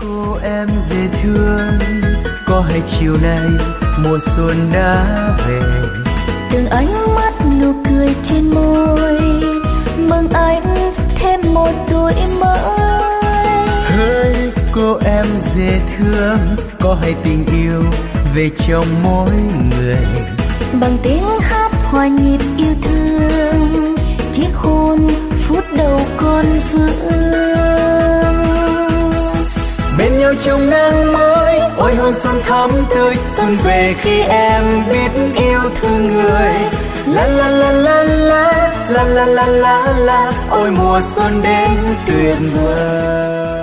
Cô em dễ thương, có hay chiều nay mùa xuân đã về. Từng ánh mắt nụ cười trên môi, mừng anh thêm một tuổi mới. Hỡi cô em dễ thương, có hay tình yêu về trong mỗi người. Bằng tiếng hát hòa nhịp yêu thương, chiếc hôn phút đầu còn vương. Bên nhau trong nắng mới, ôi hôn xuân thắm tươi, xuân về khi em biết yêu thương người. La la la la la la la la la la, ôi mùa xuân đến tuyệt vời.